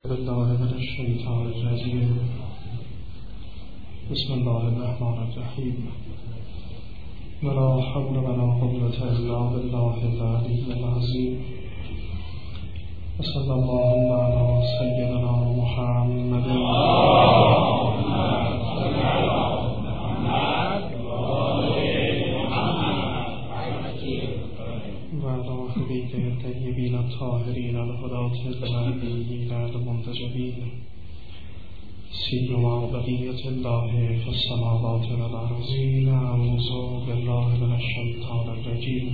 بالله من الشیطان الرجیم. بسم الله الرحمن الرحیم. ولا حول ولا قوة الا بالله العلی العظیم. وصلی الله علی سیدنا محمد الطيبين الطاهرين الهداة المهديين المنتجبين سيما بقية الله في السماوات والأرضين. أعوذ بالله من الشيطان الرجيم.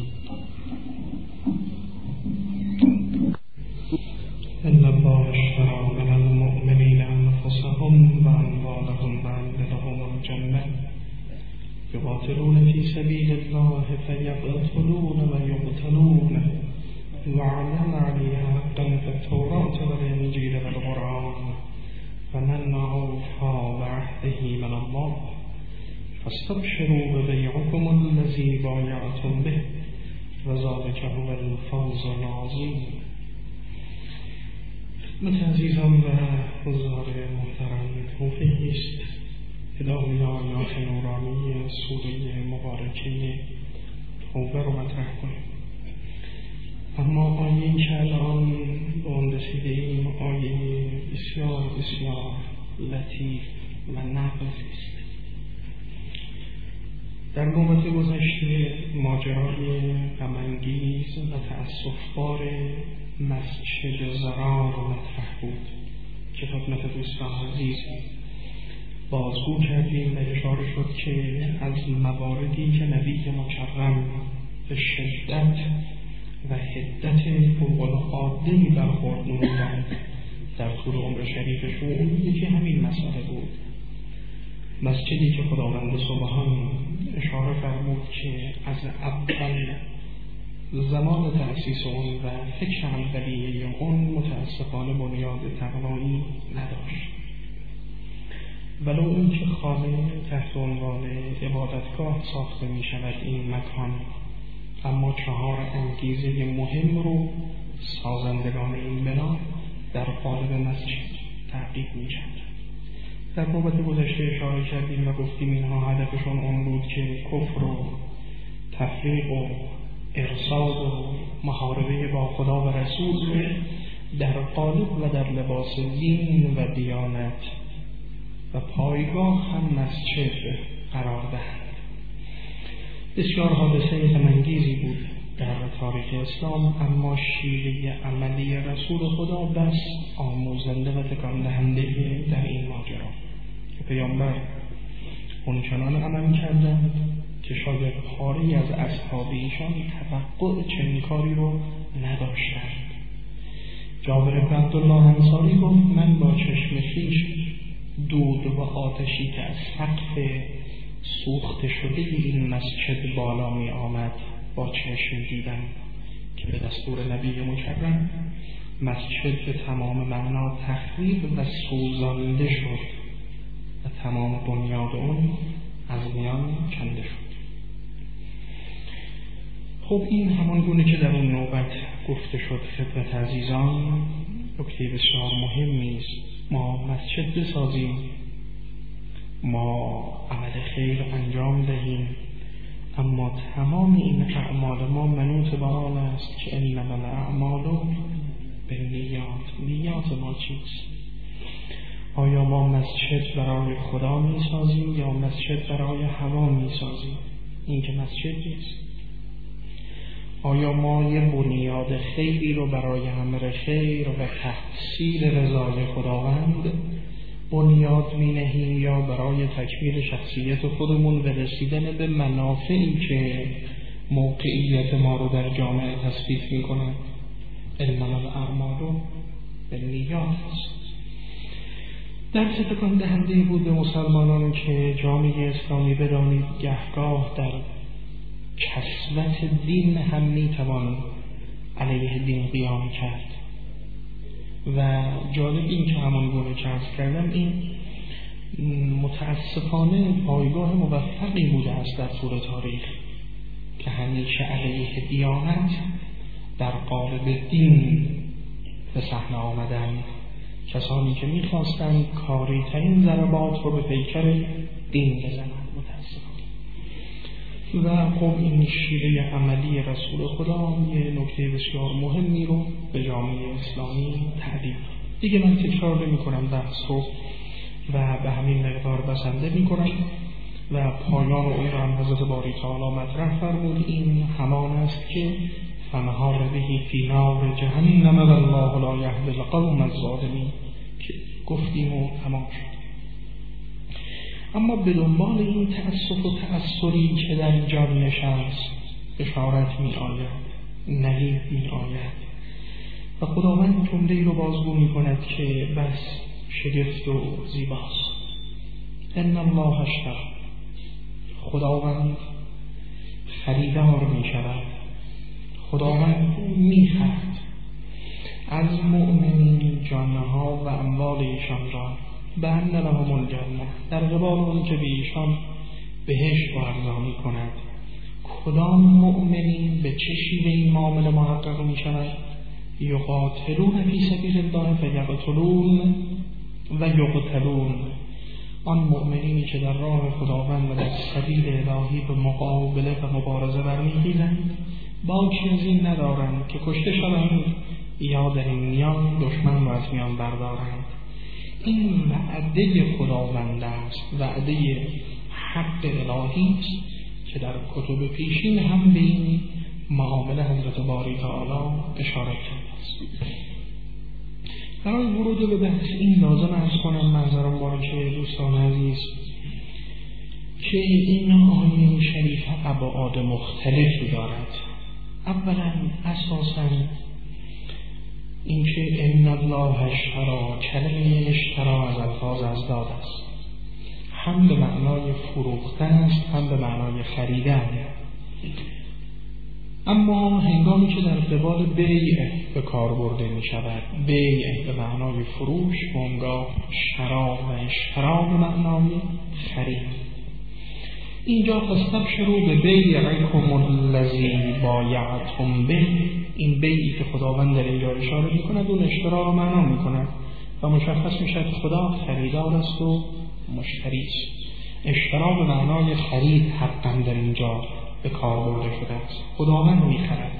إن الله اشترى من المؤمنين أنفسهم وأموالهم بأن لهم الجنة يقاتلون في سبيل الله فيقتلون ويقتلون وعلى عليها حقا في التوراة والإنجيل والقرآن فمن أوفى بعهده من الله فاستبشروا ببيعكم الذي بايعتم به وذلك هو الفوز العظيم. عزیزان و حضار محترم، توفیقی است ادامه آیات نورانی سوره مبارکه توبه رو مطرح کنیم. اما آیه‌ای که الان به آن رسیده‌ایم آیه بسیار بسیار لطیف و نغزی است. در نوبت گذشته ماجرای غم‌انگیز و تأسف‌بار مسجد ضرار مطرح بود که خدمت دوستان عزیز بازگو کردیم و اشاره شد که از مواردی که نبی مکرم به شدت و حدت فوق‌العاده‌ای برخورد نمودند در طول عمر شریفشون یکی همین مسئله بود. مسجدی که خداوند سبحان اشاره فرمود که از اول زمان تأسیس اون و فکر اولیه اون متاسفانه بنیاد تقوایی نداشت. ولو اینکه خانه تحت عنوان عبادتگاه ساخته می شود این مکان، اما 4 انگیزه مهم رو سازندگان این بنا در قالب مسجد تعقیب می کرد. در نوبت گذشته اشاره کردیم و گفتیم اینها هدفشون اون بود که کفر و تفریق و ارصاد و محاربه با خدا و رسول در قالب و در لباس دین و دیانت و پایگاه هم مسجد قرار دهند. بسیار حادثه غم‌انگیزی بود در تاریخ اسلام، اما شیوه عملی رسول خدا بس آموزنده و تکان دهنده در این ماجرا که پیامبر اونچنان عمل کردند که شاید پاری از اصحاب ایشان توقع چنین کاری رو نداشتند. جابر بن عبدالله انصاری گفت من با چشم خویش دود و آتشی که از سقف سوخته شده این مسجد بالا می آمد با چشم دیدم که به دستور نبی مکرم مسجد به تمام معنا تخریب و سوزانده شد و تمام بنیاد اون از میان کنده شد. خب این همان گونه که در اون نوبت گفته شد خدمت عزیزان نکته بسیار مهمی است. ما مسجد بسازیم، ما عمل خیر انجام دهیم، اما تمام این اعمال ما منوط به آن است که انما الاعمال بالنیات. نیات ما چیست؟ آیا ما مسجد برای خدا می سازیم یا مسجد برای هوا می سازیم؟ این که مسجد نیست. آیا ما یه بنیاد خیری رو برای امر خیر و تحصیل رضای خداوند بنیاد می نهیم یا برای تکمیل شخصیت خودمون و رسیدن به منافعی که موقعیت ما رو در جامعه تثبیت می کند؟ انما الاعمال بالنیات است. درس تکان دهنده بود به مسلمانان که جامعه اسلامی بدانید گهگاه در کسوت دین هم می توان علیه دین قیام کرد و جالب این که همان گونه که عرض کردم این متاسفانه پایگاه موفقی بوده است در طول تاریخ که همیشه علیه دیانت در قالب دین به صحنه آمدن کسانی که میخواستند کاری ترین ضربات رو به پیکر دین بزنند. متاسفانه. و خب این شیوه عملی رسول خدا یه نکته بسیار مهمی رو به جامعه اسلامی تعلیم. دیگه من تکرار نمی کنم بحث رو و به همین مقدار بسنده می کنم و پایان اون را هم حضرت باری تعالی مطرح فرمود. این همان است که فنهار بهی فی نار جهنم والله لا یهدی القوم الظالمین که گفتیم و تمام شد. اما به دنبال این تأسف و تأثری که در جان نشست اشارت می آید، نهید می آید و خداوند جمله‌ای رو بازگو می کند که بس شگفت و زیباست. ان الله اشتری، خداوند خریدار می شود، خداوند می خرد از مؤمنین جانها و اموال ایشان را بأن لهم الجنه، در قبال اون که به ایشان بهشت ارزانی کند. کدام مؤمنین به چه شیوه این معامله محقق می شود؟ یقاتلون فی سبیل الله فیقتلون و یقتلون، آن مؤمنینی که در راه خداوند و در سبیل الهی به مقابله و مبارزه برمیخیزند، باکی از این ندارند که کشته شوند یا در این میان دشمن را از میان بردارند. این وعده خداوند است، وعده حق الهی است که در کتب پیشین هم به این معامله حضرت باری تعالی اشاره کرده است. برای ورود به بحث این لازم ارز کنم معذرم باشه دوستان عزیز که این آیه شریفه ابعاد مختلفی دارد. اولا اساساً این که ان الله اشتری، کلمه اشترا از الفاظ ازداد است، هم به معنای فروختن است هم به معنای خریدن. اما هنگامی که در قبال بیع به کار برده می شود، بیع به معنای فروش، وانگاه شرا و اشترا به معنای خرید. اینجا فاستبشروا ببیعکم الذی بایعتم به، این بیعی که خداوند در اینجا اشاره می کند اون اشترا را معنا می کند و مشخص می شود که خدا خریدار است و مشتری است. اشترا به معنای خرید حقا در اینجا به کار برده شده است، خداوند می خرد.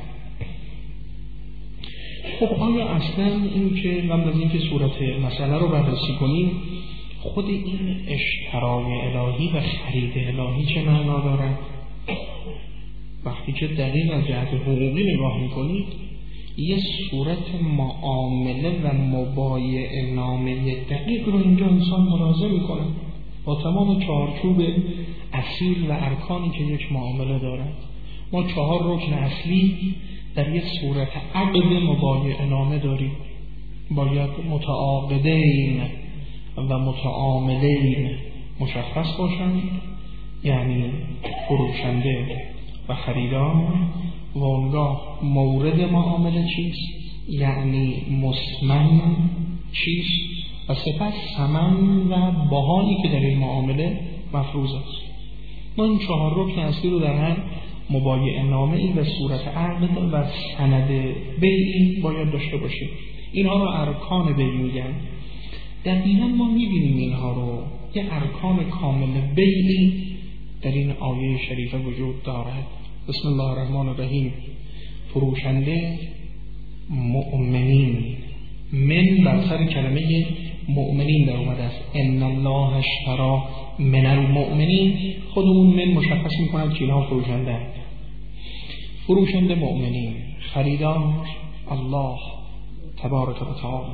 خب آیا اصلا این که قبل از اینکه صورت مسئله رو بررسی کنیم خود این اشترای الهی و خرید الهی چه معنا دارد؟ وقتی که دقیق از جهت حقوقی نگاه میکنید یه صورت معامله و مبایعه نامه دقیق رو اینجا انسان ملاحظه میکنه با تمام چارچوب اصیل و ارکانی که یک معامله دارد. ما 4 رکن اصلی در یک صورت عقد مبایعه نامه داریم. باید متعاقدین و متعاملین مشخص باشند، یعنی فروشنده و خریدار، و اونگاه مورد معامله چیست، یعنی مسمن چیست، و سپس ثمن و بهایی که در این معامله مفروض است. ما این 4 رکن اصلی رو در هر مبایعه نامه‌ای و صورت عقد و سند بیعی باید داشته باشیم. اینها رو ارکان بیع میگن. دقیقا ما میبینیم اینها رو، یه ارکان کامل بیعی در این آیه شریفه وجود دارد. بسم الله الرحمن الرحیم. فروشنده مؤمنین، من بر سر کلمه مؤمنین در اومده است. ان الله اشتری من المؤمنین، خودمون من مشخص میکند که اینها فروشنده، فروشنده مؤمنین، خریدار الله تبارک و تعالی.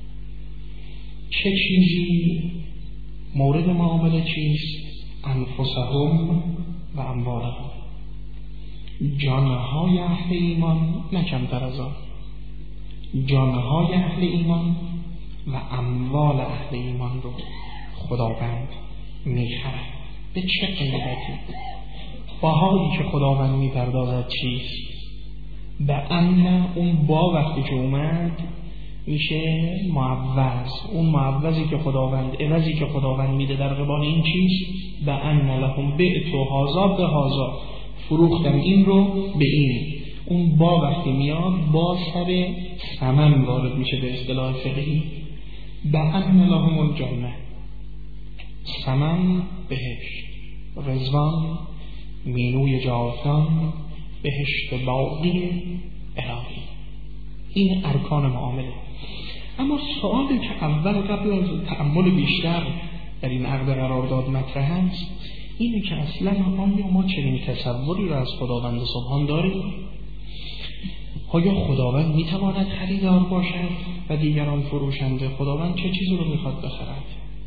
چه چیزی مورد معامله چیست؟ انفسهم و اموالهم، جانهای اهل ایمان، نه کمتر از آن، جانهای اهل ایمان و اموال اهل ایمان رو خداوند میخرد. به چه قیمتی؟ بهایی که خداوند میپردازد چیست؟ به ان اون با وقتی که اومد میشه معوض، اون معوضی که خداوند، عوضی که خداوند میده در قبال این چیز، به ان لهم بعت هذا به هذا، فروختم این رو به این. اون با وقتی میاد با سر ثمن وارد میشه به اصطلاح فقهی، بأن لهم الجنه، ثمن بهشت، رضوان مینوی جاودان، بهشت باقی الهی. این ارکان معامله. اما سوالی که اول قبل از تأمل بیشتر در این عقد قرارداد مطرح است اینه که اصلا آیا ما چنین تصوری را از خداوند سبحان داریم؟ آیا خداوند میتواند خریدار باشد و دیگران فروشنده؟ خداوند چه چیزی رو میخواد بخرد؟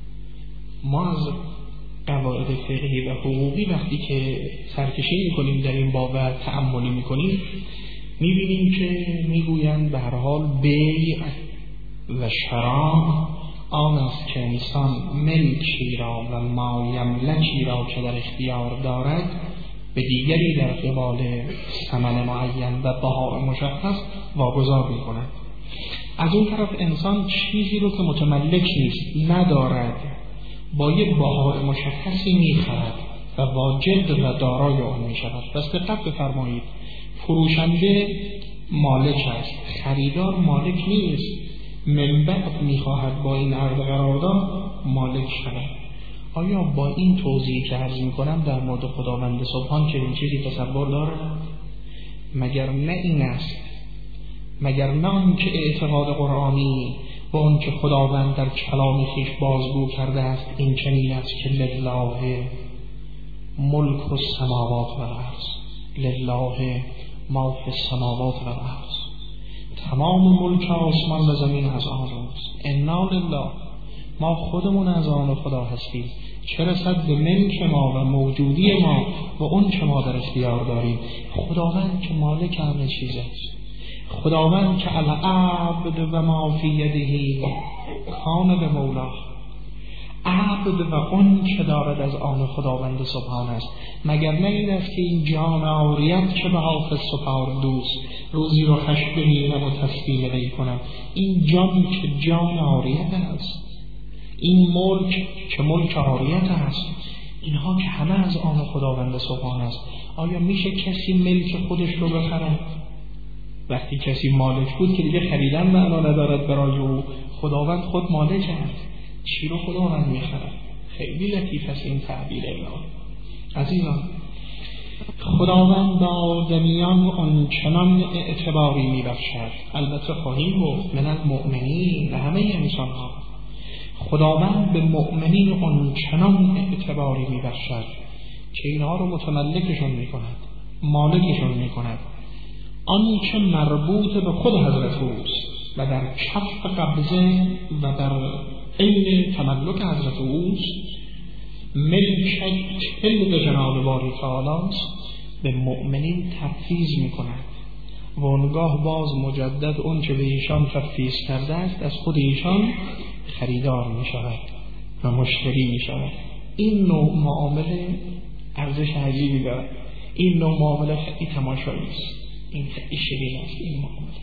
ما از قواعد فقهی و حقوقی وقتی که سرکشی میکنیم در این باب و تأملی میکنیم میبینیم که میگویند به هر حال بیع و شراء آن است که انسان ملکی را و ما یملکی را که در اختیار دارد به دیگری در قبال ثمن معین و بهای مشخص واگذار میکند. از اون طرف انسان چیزی رو که متملک نیست ندارد با یک بهای مشخصی میخرد و واجد و دارای آن میشود. پس دقت بفرمایید، فروشنده مالک است، خریدار مالک نیست، من بعد میخواهد با این عقد قرارداد مالک شود. آیا با این توضیح که عرض میکنم در مورد خداوند سبحان چنین چیزی تصور دارد؟ مگر نه این است؟ مگر نه آن که اعتقاد قرآنی و آن که خداوند در کلام خویش بازگو کرده است این چنین است که لله ملک السماوات و الارض، لله ما فی السماوات و الارض، تمام ملک آسمان و زمین از آن است. انا لله، ما خودمون از آن خدا هستیم، چه رسد به ملک ما و موجودی ما و اون که ما در اختیار داریم. خداوند که مالک همه چیز است، خداوند که العبد و ما فی یده کان به مولاه، عبد و اون که دارد از آن خداوند سبحان است. مگر نه این است که این جان عاریت که به حافظ سپار دوست، روزی رو خشم بمیرم و تسلیم وی کنم. این جان که جان عاریت است، این ملک که ملک عاریت است، اینها که همه از آن خداوند سبحان است. آیا میشه کسی ملک خودش رو بخرد؟ وقتی کسی مالک بود که دیگه خریدن معنا ندارد برای او. خداوند خود مالک است، چی رو خداوند میخرد؟ خیلی لطیف است این تعبیر الهی. عزیزان، خداوند به آدمیان آنچنان اعتباری میبخشد، البته خواهیم گفت من المؤمنین، به همه انسان ها خداوند به مؤمنین آنچنان اعتباری میبخشد که اینها رو متملکشون میکند، مالکشون میکند. آنچه مربوط به خود حضرت اوست و در کف قبضه و در عین تملک حضرت اوست، ملک طلب جناب باری تعالی به مؤمنین تفویض میکند و اونگاه باز مجدد اون که به ایشان تفویض کرده است از خود ایشان خریدار میشود و مشتری میشود. این نوع معامله ارزش عجیبی دارد. این نوع معامله خیلی تماشایی است، این خیلی شیرین است. این معامله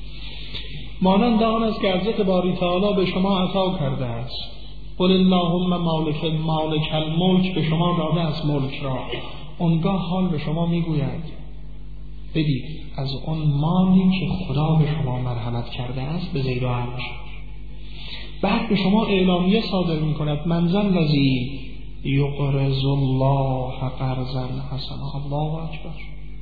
مانند آن است که حضرت باری تعالی به شما عطا کرده است، قل اللهم مالک الملک، به شما داده است ملک را. اونگاه حال به شما میگوید بدید از اون مالی که خدا به شما مرحمت کرده است به زید و عرش. بعد به شما اعلامیه صادر میکند من ذا الذی یقرض الله قرضا حسنا. الله اکبر.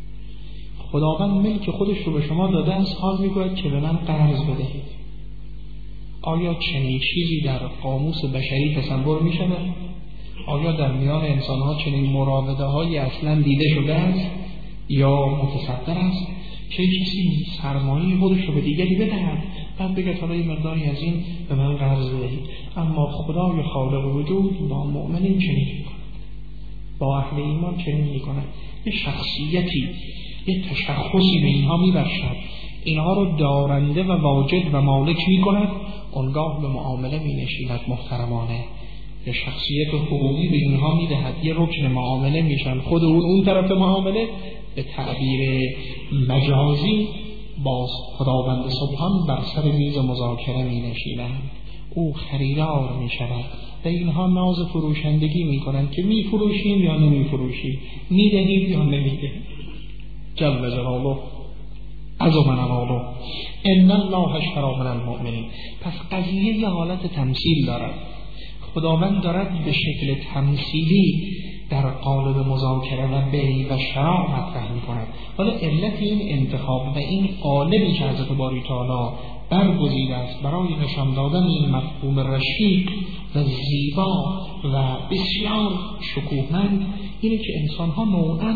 خداوند ملک خودش رو به شما داده است، حال میگوید که به من قرض بدهید. آیا چنین چیزی در قاموس بشری تصور می شود؟ آیا در میان انسان ها چنین مراوده های اصلا دیده شده است یا متصدر است که کسی سرمایه خودش رو به دیگری بدهد بعد بگه حالا این مقداری از این به من قرض بدهید؟ اما خدای خالق وجود با مؤمنین چنین می کند، با اهل ایمان چنین می کند. یه شخصیتی، یه تشخصی به اینها می بخشد، اینها رو دارنده و واجد و مالک می کند. اونگاه به معامله می نشیند محترمانه، یه شخصیت حقوقی به اینها می دهد، یه رکن معامله میشن. خود اون طرف معامله به تعبیر مجازی با خداوند سبحان بر سر میز مذاکره می نشیند، او خریدار می شود و اینها ناز فروشندگی می کنند که می فروشیم یا نمی فروشیم، می دهید یا نمی دهید. جل جلاله یؤخذ من امواله ان الله اشتری من المؤمنین. پس قضیه یه حالت تمثیل دارد. خداوند دارد به شکل تمثیلی در قالب مذاکره و بیع و شراء مطرح می‌کند. حالا علت این انتخاب و این قالبی که حضرت باری تعالی برگزیده است برای نشان دادن این مفهوم رشیق و زیبا و بسیار شکوهمند اینه که انسان‌ها نوعاً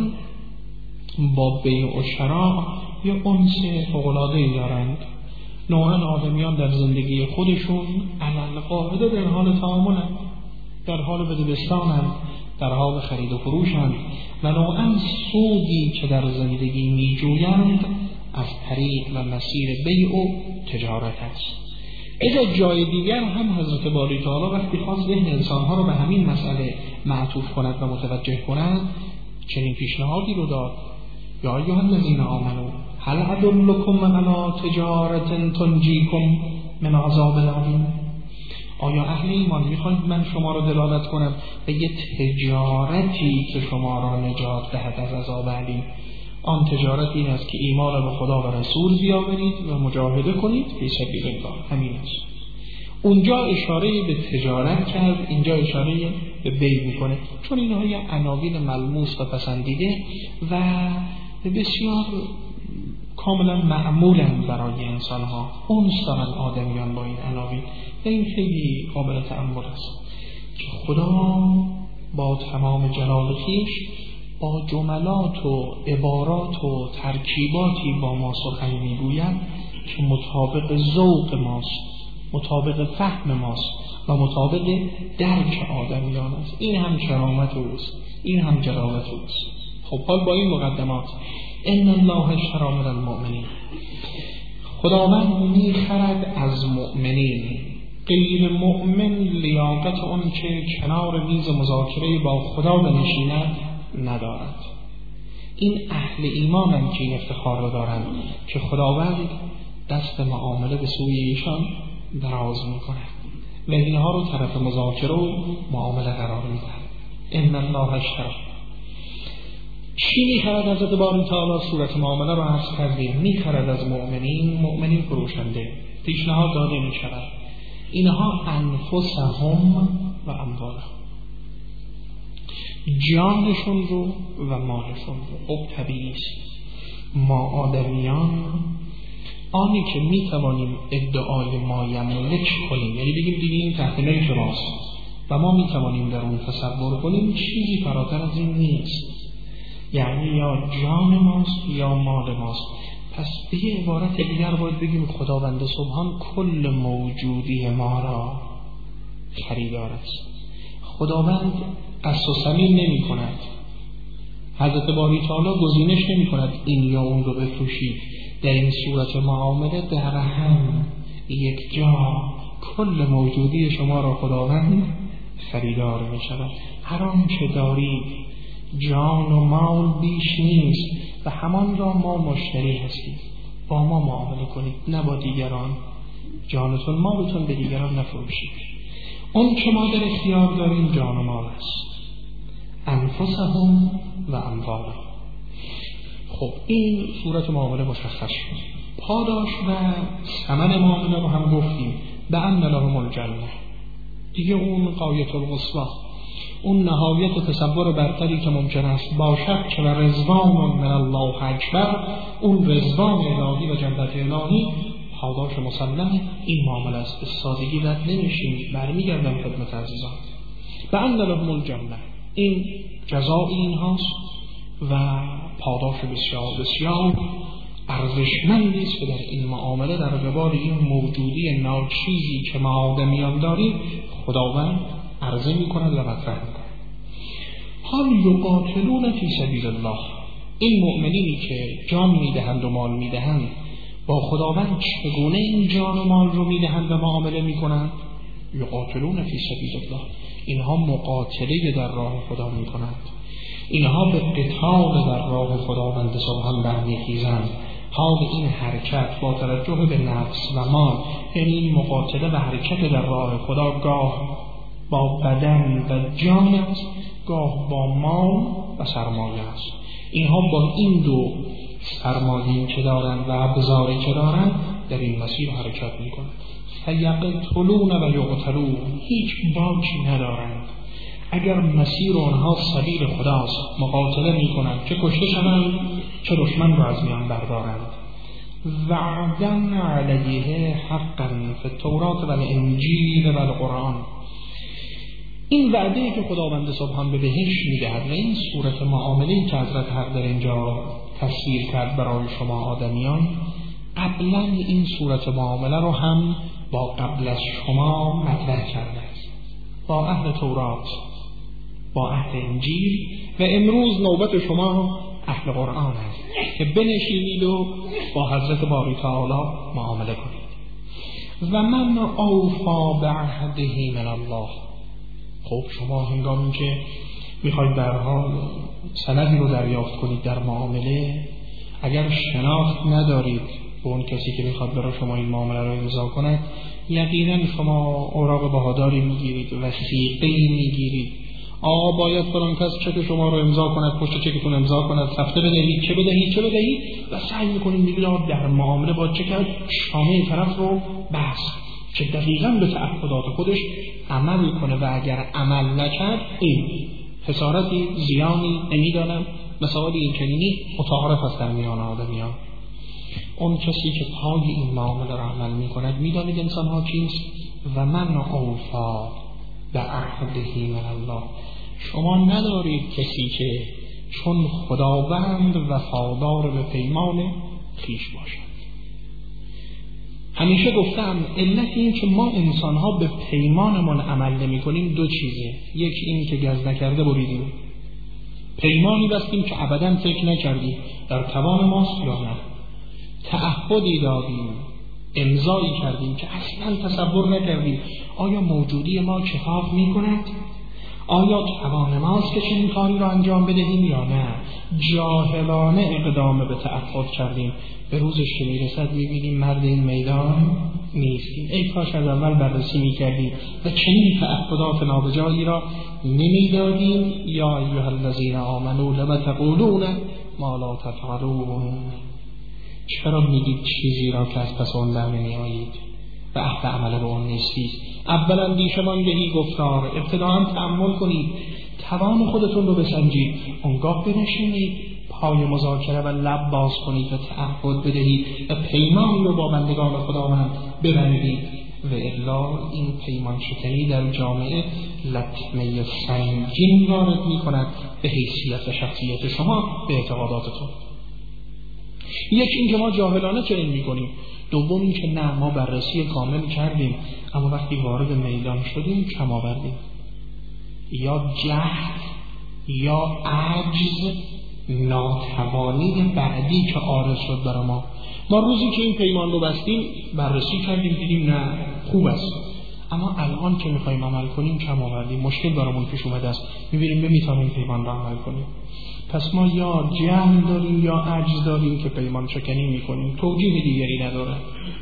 با بیع و شراء یا انس فوق‌العاده‌ای دارند. نوعاً آدمیان در زندگی خودشون علل قاعده در حال تعاملند، در حال بدبستانند، در حال خرید و فروشند و نوعاً سودی که در زندگی می‌جویند از طریق و مسیر بیع و تجارت است. اذا جای دیگر هم حضرت باری تعالی وقتی خواست ذهن انسان‌ها رو به همین مسئله معطوف کند و متوجه کند چنین پیشنهادی رو داد: یا ایها الذین آمنوا هل ادلکم علی تجارة تنجیکم من عذاب الیم. آیا اهل ایمان میخواید من شما را دلالت کنم به یه تجارتی که شما را نجات دهد از عذاب علیم؟ آن تجارت این است که ایمان به خدا و رسول بیاورید و مجاهده کنید فی سبیل الله. همین است. اونجا اشاره به تجارت کرد، اینجا اشاره به بیع میکنه، چون اینها یه عناوین ملموس و پسندیده و بسیار کاملا معمولن برای انسان ها. اونس دارن آدمیان با این عناوین و این خیلی قابل تأمل است که خدا با تمام جلال خویش با جملات و عبارات و ترکیباتی با ما سخن میگوید که مطابق ذوق ماست، مطابق فهم ماست و مطابق درک آدمیان است. این هم کرامت اوست، این هم جلالت اوست. خب حال با این مقدمات ان الله اشتری من المؤمنین، خداوند میخرد از مؤمنین. غیر مؤمن لیاقت اون که کنار میز مذاکره با خدا بنشیند ندارد. این اهل ایمانند که این افتخار رو دارند که خداوند دست معامله به سوی ایشان دراز میکند و اینها رو طرف مذاکره و معامله قرار میدهد. ان الله اشتری. چی میخرد حضرت باری تعالی؟ صورت معامله رو عرض کردیم. میخرد از مؤمنین فروشنده. پیشنهاد داده میشود اینها انفسهم و اموالهم، جانشون رو و مالشون رو. خب طبیعی است ما آدمیان آنی که میتوانیم ادعای ما یملک کنیم، یعنی بگیم دیگه این تحت ملک ماست و ما میتوانیم در اون تصور کنیم، چیزی فراتر از این نیست. یعنی یا جان ماست یا مال ماست. پس به یه عبارت دیگر باید بگیم خداوند سبحان کل موجودی ما را خریدار است. خداوند قصد و صمیم نمی کند. حضرت باری تعالی گزینش نمی کند این یا اون رو بفروشید. در این صورت معامله در هم یک جا کل موجودی شما را خداوند خریدار می شود. هر آنچه دارید جان و مال بیش نیست و همان را ما مشتری هستیم. با ما معامله کنید، نه با دیگران. جانتون مالتون به دیگران نفروشید. اون که ما در اختیار داریم جان و مال است، انفسهم و اموالهم. خب این صورت معامله مشخص شد. پاداش و ثمن معامله رو هم گفتیم. به ان لهم الجنه، دیگه اون غایت القصوی، اون نهایت تصور برتری که ممکن است باشد که و رضوان من الله اکبر، اون رضوان الهی و جنت الهی پاداش مسلم این معامله است. به سادگی رد نمیشیم. برمیگردم خدمت عزیزان. به ان لهم الجنه، این جزای این هاست و پاداش بسیار بسیار ارزشمندی است که در این معامله در قبال این موجودی ناچیزی که ما آدمیان داریم خداوند عرضه می‌کند و مطرح می‌کند. حال یقاتلون فی سبیل الله، این مؤمنینی که جان می‌دهند و مال می‌دهند با خداوند چگونه این جان و مال رو می‌دهند و معامله می‌کنند؟ یقاتلون فی سبیل الله، اینها مقاتله در راه خدا می‌کنند. اینها به قتال در راه خداوند سبحان برمیخیزند. حال این حرکت با توجه به نفس و مال، یعنی این مقاتله و حرکت در راه خدا گاه با بدن و جان است، گاه با مال و سرمایه است. اینها با این دو سرمایه‌ای که دارند و ابزاری که دارند در این مسیر حرکت میکنند. فیقتلون و یقتلون، هیچ باکی ندارند. اگر مسیر آنها سبیل خداست مقاتله میکنند، چه کشته شوند چه دشمن را از میان بردارند. وعدا علیه حقا فی التوراة و الانجیل و القرآن. این وعده‌ای که خداوند سبحان به بهشت میدهد و این صورت معامله‌ای که حضرت حق در اینجا تصویر کرد برای شما آدمیان، قبلا این صورت معامله رو هم با قبل از شما مطرح کرده است، با اهل تورات، با اهل انجیل، و امروز نوبت شما اهل قرآن است که بنشینید و با حضرت باری تعالی معامله کنید. و من اوفا بعهده من الله. خب شما هنگامی که میخواید در حال سندی رو دریافت کنید در معامله، اگر شناخت ندارید به اون کسی که میخواد برای شما این معامله رو امضا کنه، یقینا شما اوراق بهاداری میگیرید، وثیقه‌ای میگیرید، باید فلان کس چک شما رو امضا کند، پشت چکتون امضا کند، سفته بدهید، چه بدهید و سعی میکنید میگید در معامله با چه کرد، شانه طرف رو بست که دقیقاً به تعهدات خودش عمل کنه و اگر عمل نکرد این خسارتی، زیانی، نمیدانم مسائل این چنینی متعارف است در میان آدمیان. اون کسی که پای این معامله را عمل میکند، میدانید انسان ها کیست؟ و من اوفا بعهده من الله. شما ندارید کسی که چون خداوند وفادار به پیمان خویش باشد. همیشه گفتم علت این که ما انسان ها به پیمانمون عمل نمی کنیم دو چیزه. یکی این که گز نکرده بریدیم، پیمانی بستیم که ابدا فکر نکردیم در توان ماست یا نه، تعهدی دادیم، امضایی کردیم که اصلا تصور نکردیم آیا موجودی ما کفاف می کند، آیا توان ماست که چنین کاری را انجام بدهیم یا نه. جاهلانه اقدام به تعهد کردیم، به روزش که میرسد میبینیم مرد این میدان نیستیم. ای کاش از اول بررسی میکردیم و چنین تعهدات نابجایی را نمیدادیم. یا ایها الذین آمنوا لم تقولون ما لا تفعلون. چرا میگید چیزی را که از پس آن در نمیآیید و اهل عمل به آن نیستید؟ اولا دیشمان بهی گفتار، ابتداً تأمل کنید، توان خودتون رو بسنجید، اونگاه بنشینید پای مذاکره و لب باز کنید و تعهد بدهید و پیمانی رو با بندگان خداوند ببندید. و الا این پیمان شکنی در جامعه لطمه سنگین وارد می کند به حیثیت و شخصیت شما، به اعتقاداتتون. یک این که ما جاهلانه چنین میکنیم، دوم این که نه، ما بررسی کامل کردیم اما وقتی وارد میدان شدیم کم آوردیم، یا جهل یا عجز، ناتوانی بعدی که عارض شد برای ما. ما روزی که این پیمان رو بستیم بررسی کردیم، دیدیم نه خوب است، اما الان که میخوایم عمل کنیم کم آوردیم، مشکل برامون پیش اومده است، میبینیم نمیتونیم پیمان رو عمل کنیم. پس ما یا جهل داریم یا عجز داریم که پیمان شکنی میکنیم، توجیه دیگری نداره.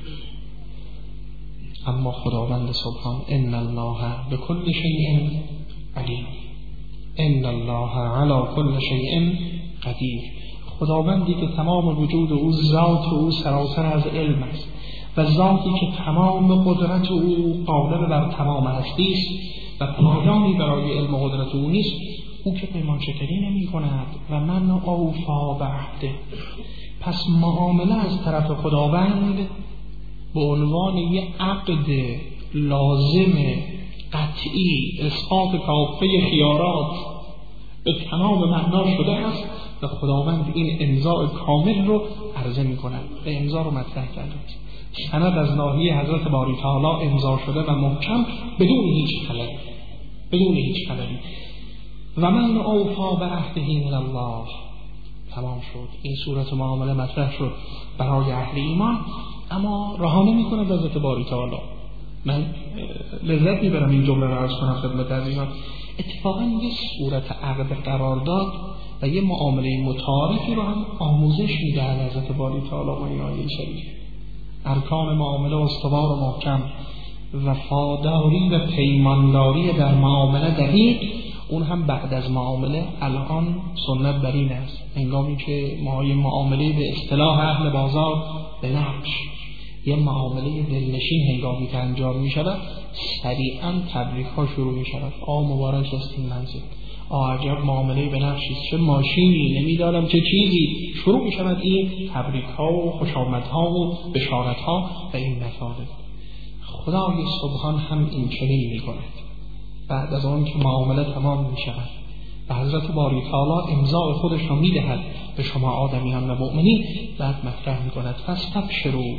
اما خداوند سبحان ان الله بكل شیء علیم، ان الله علی کل شیء قدیر. خداوندی که تمام وجود او ذات او سراسر از علم است و ذاتی که تمام قدرت او قادر بر تمام هستی است و پایانی برای علم و قدرت او نیست، او که پیمان شکنی نمی کند. و من اوفا بعهده. پس معامله از طرف خداوند به عنوان یک عقد لازم قطعی، اسقاط کافه خیارات به تمام معنا شده است و خداوند این امضاء کامل رو عرضه می کند و امضا رو مطرح کرده است. سند از ناحیه حضرت باری تعالی امضا شده و محکم بدون هیچ خللی. و من اوفا بعهده من الله. تمام شد. این صورت معامله مطرح شد برای اهل ایمان، اما رها نمی‌کند حضرت باری تعالی. من لذت میبرم این جمله را عرض کنم خدمت عزیزان. اتفاقا یه صورت عقد قرارداد و یه معامله متعارفی رو هم آموزش میدهد حضرت باری تعالی و این آیه شریف. ارکان معامله استوار و محکم، وفاداری و پیمانداری در معامله دقیق، اون هم بعد از معامله. الان سنت بر این است هنگامی که ما یه معامله به اصطلاح اهل بازار به نقش، یه معامله دلنشین هنگامی که انجام می شود، سریعا تبریک ها شروع می شود. مبارک است این منزل، عجب معامله به نقشی، چه ماشینی، نمیدانم چه چیزی. شروع می شود این تبریک ها و خوش آمد ها و بشارت ها و این مطالب. خدای سبحان هم این چنین می کند. بعد از آن که معامله تمام می شود و حضرت باری تعالی امضای خودش را می دهد به شما آدمیان و مؤمنین، بعد مطرح می کند فاستبشروا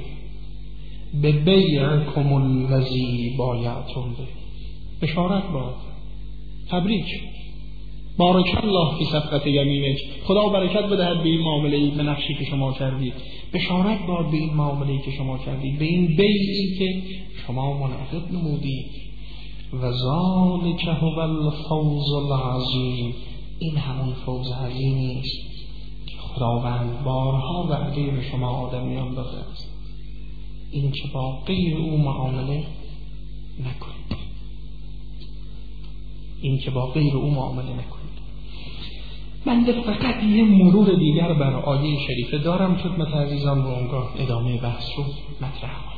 ببیعکم الذی بایعتم به. بشارت باد، تبریک، بارک الله فی صفقة یمینک، خدا برکت بدهد به این معامله‌ای به نقشی که شما کردید. بشارت باد به این معامله‌ای که شما کردید، به این بیعی که شما منعقد نمودید. و ذالک هو الفوز العظیم، این همون فوز عظیمی است که خداوند بارها وعده به شما آدمیان داده است، این که با غیر او معامله نکنید، این که با غیر او معامله نکنید. من فقط یه مرور دیگر بر آیه شریفه دارم خدمت عزیزان و اونگاه ادامه بحث رو مطرح کنم.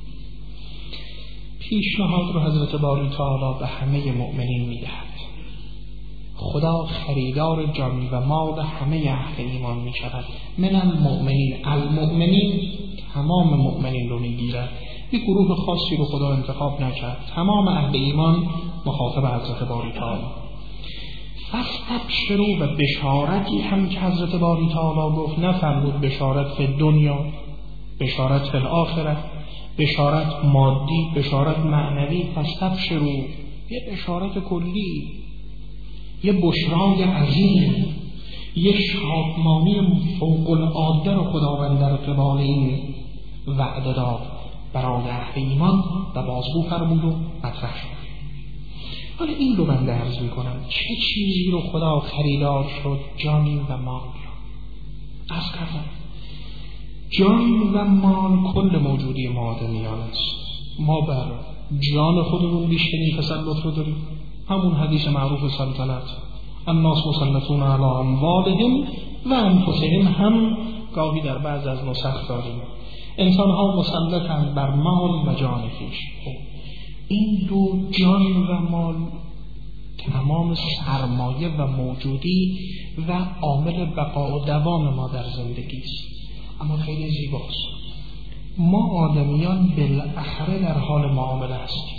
پیشنهاد رو حضرت باری تعالی به همه مؤمنین میدهد. خدا خریدار جان و مال همه اهل ایمان می شود. من المؤمنین تمام مؤمنین رو میگیرد. یک گروه خاصی رو خدا انتخاب نکرد، تمام اهل ایمان مخاطب حضرت باری تعالی. فاستبشروا، و بشارتی هم که حضرت باری تعالی گفت، نفرمود بشارت فی دنیا، بشارت فی الاخره، بشارت مادی، بشارت معنوی. فاستبشروا یه بشارت کلی، یه بشرای عظیم، یه شادمانی فوق العاده رو خداوند در قبال این وعده داد برای اهل ایمان و بازگو فرمود و مطرح شد. حالا این رو بنده عرض می کنم، چه چیزی رو خدا خریدار شد؟ جان و مال رو. از کردم جان و مال کل موجودی ما آدمیان است. ما بر جان خودمون بیشترین تسلط رو داریم. همون حدیث معروف سلطنت، الناس مسلطون علی اموالهم و انفسهم، هم گاهی در بعض از نسخ داریم انسان ها مسلطن بر مال و جان خویش. این دو، جان و مال، تمام سرمایه و موجودی و عامل بقا و دوام ما در زندگی است. اما خیلی زیباست، ما آدمیان بالاخره در حال معامله هستیم.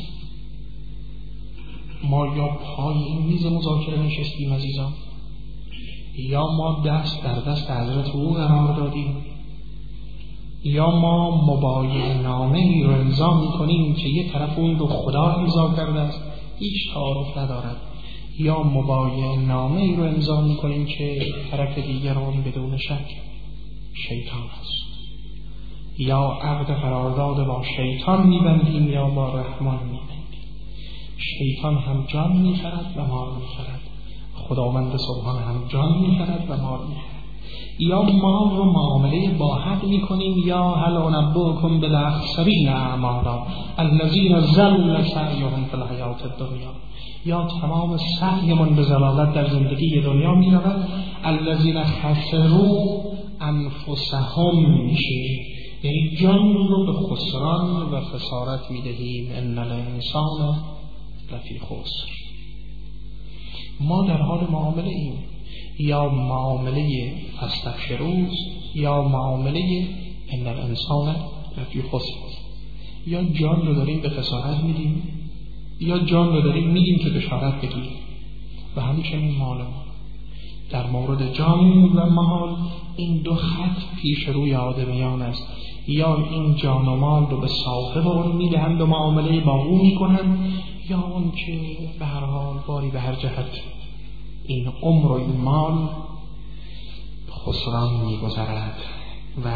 ما یا پای این میز مذاکره نشستیم عزیزان، یا ما دست در دست حضرت او قرار دادیم، یا ما مبایعه نامه‌ای رو امضا می‌کنیم که یک طرف اون رو خدا امضا کرده است، هیچ تعارف ندارد، یا مبایعه نامه‌ای رو امضا می‌کنیم که طرف دیگر اون بدون شک شیطان است، یا عقد قرارداد با شیطان می‌بندیم یا با رحمان می‌بندیم. شیطان هم جان می‌خرد و مال می‌خرد، خداوند سبحان هم جان می‌خرد و مال می‌خرد. یا مال رو معامله با حق می‌کنیم، یا هل انبئکم بالاخسرین اعمالا الذین ضل سعیهم فی الحیاة الدنیا، یا تمام سعیمون به ضلالت در زندگی دنیا می‌رود. الذین خسروا انفسهم میشه، یعنی جان رو به خسران و خسارت می‌دهیم. ان الانسان لفی خسر. ما در حال معامله ایم، یا معامله فاستبشروا یا معامله ان الانسان لفی خسر. یا جان رو داریم به خسارت میدیم، یا جان رو داریم میدیم که بشارت بگیریم. و همچنین مال ما. در مورد جان و مال این دو خط پیش روی آدمیان است، یا این جان و مال رو به صاحب اون میدهند و معامله با او میکنند، یا اون که به هر حال باری به هر جهت این عمر و این مال خسران میگذرد. و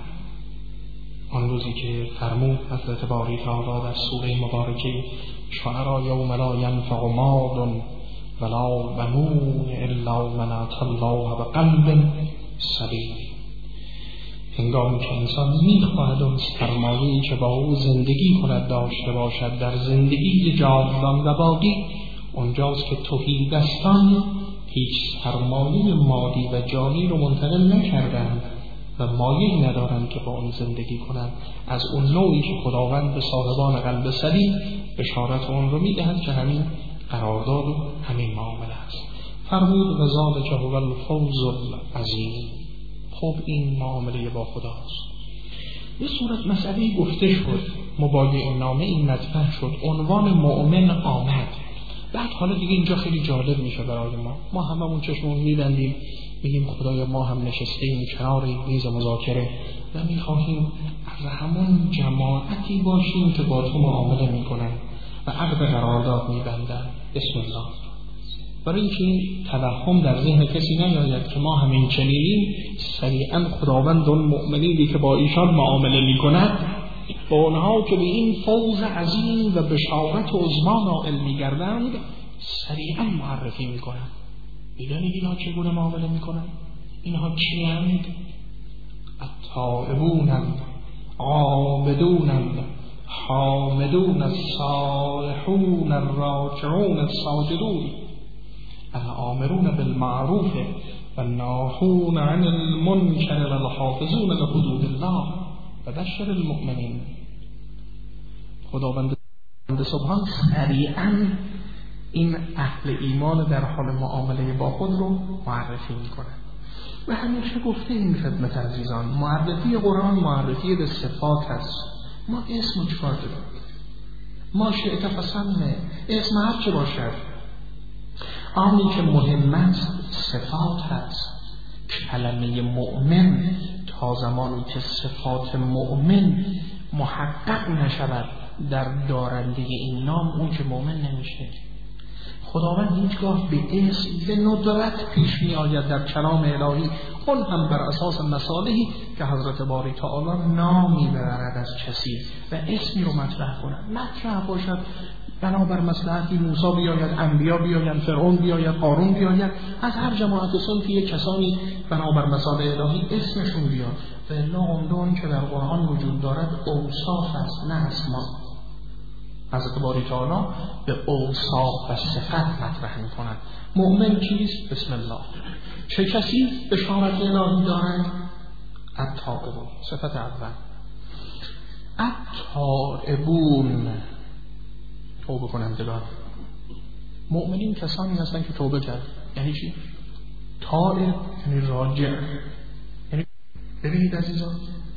آن روزی که فرمود حضرت باری تعالی در سوره مبارکه شعراء یوم لا ینفع مال ولا بنون الا من اتی الله بقلب سلیم، هنگامی که انسان میخواهد اون سرمایه‌ای که با او زندگی کند داشته باشد در زندگی جاودان و باقی، اونجاست که تهیدستان هیچ سرمایه مادی و جانی رو منتقل نکردند و مایه‌ای ندارند که با اون زندگی کنند، از اون نوعی که خداوند به صاحبان قلب سلیم بشارت اون رو میدهد که همین قرارداد و همین معامله است. فرمود و ذالک هو الفوز العظیم. خب این معامله با خداست. یه صورت مسئله گفته شد، مبایعه نامه این مطرح شد، عنوان مؤمن آمد. بعد حالا دیگه اینجا خیلی جالب میشه برای ما هممون چشمون میبندیم بگیم خدایا ما هم نشستیم کنار میز مذاکره و میخواهیم از همون جماعتی باشیم که با تو معامله میکنن و عقد قرارداد میبندن. بسم الله. برای اینکه توهم در ذهن کسی نیاید که ما همین چنینیم، سریعا خداوند اون مؤمنینی که با ایشان معامله میکند با اونها که به این فوز عظیم و بشارت عظما نائل میگردند سریعا معرفی میکنند. میدونید اینها چگونه معامله میکنند؟ اینها چیند؟ التائبونند، عابدونند، حامدون، الصالحون، الراکعون، الساجدون، الآمرون بالمعروف والناهون عن المنکر والحافظون لحدود الله و بشر المؤمنین. خداوند سبحان سریعا این اهل ایمان در حال معامله با خود رو معرفی میکنه. و همیشه گفته این خدمت عزیزان، معرفی قرآن معرفی به صفات هست. ما اسم چکار داریم؟ ما شئت فسمه، اسم هر چه باشد، آنی که مهمت صفات هست. کلمه مؤمن تا زمانی که صفات مؤمن محقق نشود در دارنده این نام، اون که مؤمن نمیشه. خداوند هیچگاه به اسم به ندرت پیش می آید در کلام الهی، اون هم بر اساس مصالحی که حضرت باری تعالی نامی ببرد از کسی و اسمی رو مطرح کند. مطرح باشد بنابر مصلحتی موسی بیاید، انبیا بیاید، فرعون بیاید، قارون بیاید، از هر جماعت صنفی کسانی بنابر مصالح الهی اسمشون بیاد. و الا عمدون که در قرآن وجود دارد اوصاف است نه اسما. حضرت باری تعالی به اوصاف و صفت مطرح می کند. مؤمن کیست؟ بسم الله. چه کسی بشارت الهی دارند؟ التائبون. صفت اول التائبون، توبه کنندگان. مؤمنین کسانی هستند که توبه کرد. یعنی چی؟ تائب یعنی راجع. یعنی ببینید عزیزان،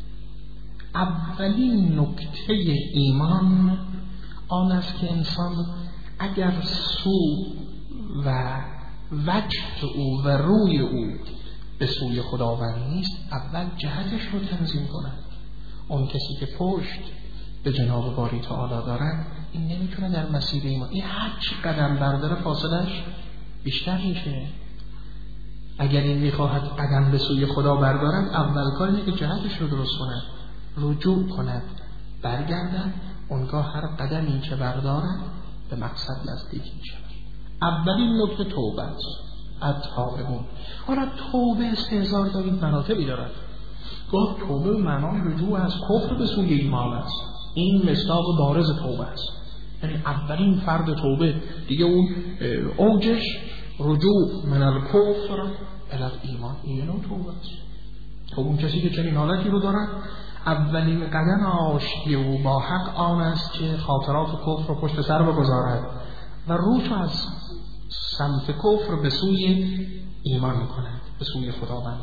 اولین نکته ایمان آن است که انسان اگر سو و وجه او و روی او به سوی خداوند نیست، اول جهتش رو تنظیم کند. اون کسی که پشت به جناب باری تعالی دارد، این نمیتونه در مسیر ایمان، این هر چی قدم برداره فاصلش بیشتر میشه. اگر این میخواهد قدم به سوی خدا بردارد، اول کار اینه که جهتش رو درست کند، رجوع کند، برگردد. اونگاه هر قدمی که بردارد به مقصد نزدیک میشه. اولین نکته توبه است. التائبون. حالا توبه استهزار دارید مراتبی دارد. گاه توبه معنای رجوع از کفر به سوی ایمان است. این مصداق بارز توبه است. یعنی اولین فرد توبه دیگه اون اوجش رجوع من الکفر الی ایمان. این نوع توبه است. توبه اون کسی که چنین حالتی رو دارد، اولین قدم آشتی او با حق آن است که خاطرات کفر رو پشت سر بگذارد و روش از سمت کفر به سوی ایمان کند، به سوی خداوند.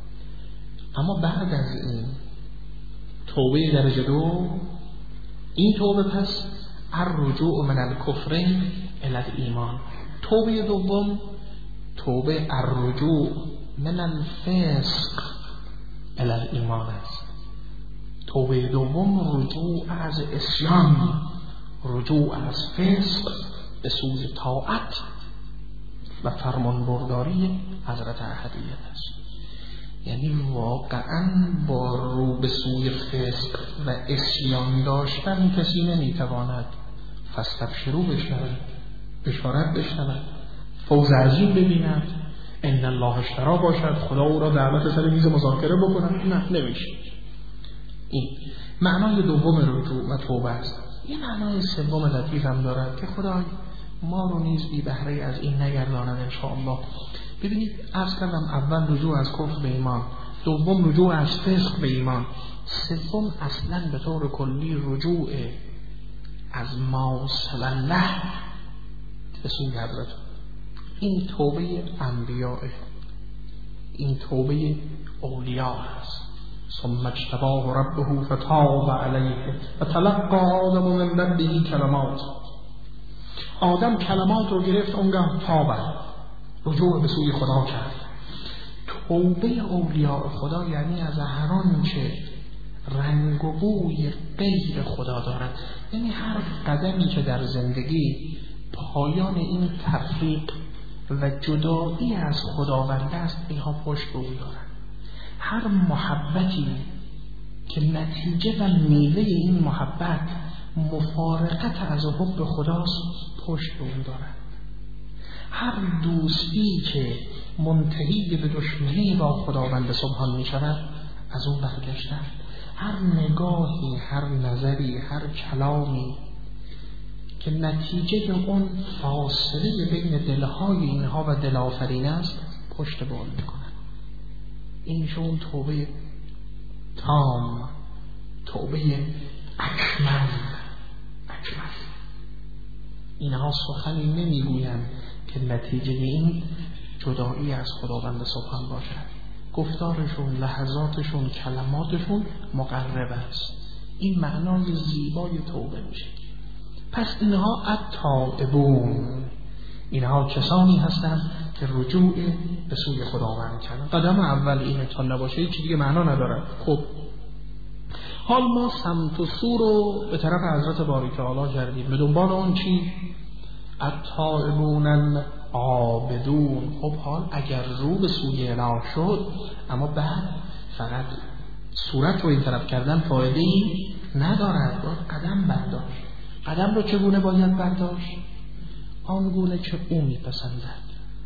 اما بعد از این توبه درجه دو، این توبه پس الرجوع من الکفر الی ایمان. توبه دوم توبه الرجوع من الفسق الی ایمان است. توبه دوم رجوع از عصیان، رجوع از فسق به سوی طاعت و فرمانبرداری حضرت احدیت است. یعنی واقعا با رو به سوی فسق و عصیان داشتن کسی نمیتواند فاستبشروا بشنود، بشارت بشنود، فوز عظیم ببیند، ان الله اشتری باشد، خدا او را دعوت سر میز مذاکره بکند. نه، نمیشه. این معنای دوم رجوع و توبه است. این معنای سوم لطیف هم دارد که خدای ما رو نیز بی بهره از این نگرداند انشاءالله. ببینید عرض کردم اول رجوع از کفر به ایمان، دوم رجوع از فسق به ایمان، سوم اصلا به طور کلی رجوع از ما سلله به سوی حضرت. این توبه انبیاء، این توبه اولیاء است. ثم اجتباه ربه فتاب علیه فتلقى آدم من ربه کلمات. آدم کلمات رو گرفت، اونگاه تابه، رجوع به سوی خدا کرد. توبه اولیاء خدا یعنی از هر آنچه رنگ و بوی غیر خدا دارد، یعنی هر قدمی که در زندگی پایان این تفریق و جدایی از خداوند است، اینها پشت به او دارند. هر محبتی که نتیجه و میوه این محبت مفارقت از حب خداست، پشت به اون دارد. هر دوستی که منتهی به دشمنی با خداوند سبحان می شود، از اون برگشتن. هر نگاهی، هر نظری، هر کلامی که نتیجه اون فاصله بین دلهای اینها و دل آفرین است، پشت به اون می کنند. این چون توبه تام، توبه اکمل. اینها سخنی نمیگویند که نتیجه این جدایی از خداوند سبحان باشد. گفتارشون، لحظاتشون، کلماتشون مقرب است. این معنای زیبای توبه میشه. پس اینها التائبون، اینها کسانی هستند که رجوع به سوی خداوند کردن. قدم اول اینه، تا نباشه هیچ دیگه معنا نداره. خب حال ما سمت و سو رو به طرف حضرت باری تعالی کردیم، به دنبال اون چی؟ التائبون العابدون. خب حال اگر رو به سوی اله شد، اما بعد فقط صورت رو این طرف کردن فایده‌ای ندارد، باید قدم برداشت. قدم رو چگونه باید برداشت؟ آنگونه که او میپسندد.